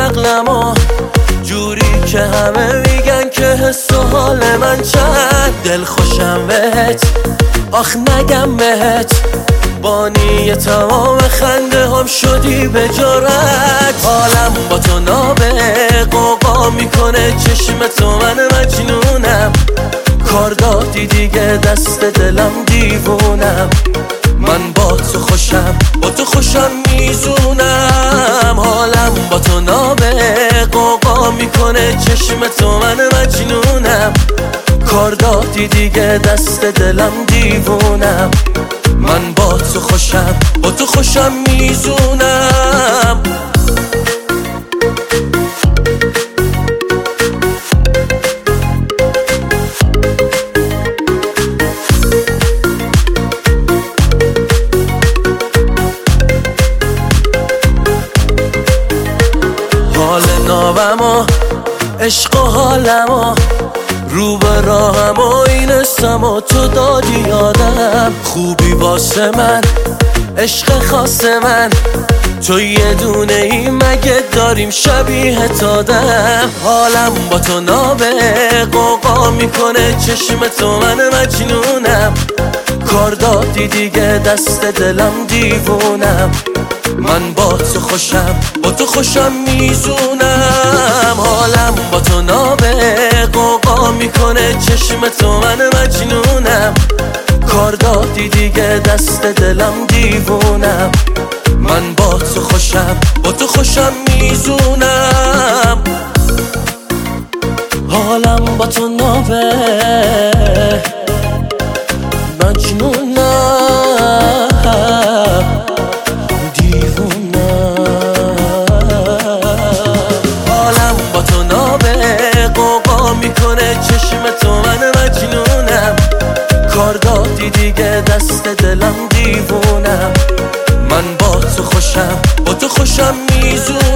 عقلمو جوری که همه میگن که حس و حال من چند دل خوشم بهت، آخ نگم بهت بانی تمام خنده هم شدی به جرأت. حالم با تو نابه قوقا میکنه چشم تو، من مجنونم کار دادی دیگه دست دلم دیوونم. من با تو خوشم، با تو خوشم میزونم. حالم با تو نابه قوقا میکنه چشم تو، من مجنونم کار دادی دیگه دست دلم دیوونم. من با تو خوشم، با تو خوشم میزونم. حال نابم و عشق و حالم و رو به راهم و این سم و تو دادی یادم. خوبی واسه من عشق خاص من، تو یه دونه ای مگه داریم شبیه تادم. حالم با تو نابه قوقا میکنه چشم تو، من مجنونم کار دادی دیگه دست دلم دیوونم. من با تو خوشم، با تو خوشم میزونم. حالم با تو نابه قوقا میکنه چشم تو، من مجنونم کار دادی دیگه دست دلم دیوونم. من با تو خوشم، با تو خوشم میزونم. حالم با تو نابه مجنونم دیوونم. حالم با تو نابه قوقا میکنه چشم تو، من مجنونم کار دادی دیگه دست دلم دیوونم. من با تو خوشم، با تو خوشم میزونم.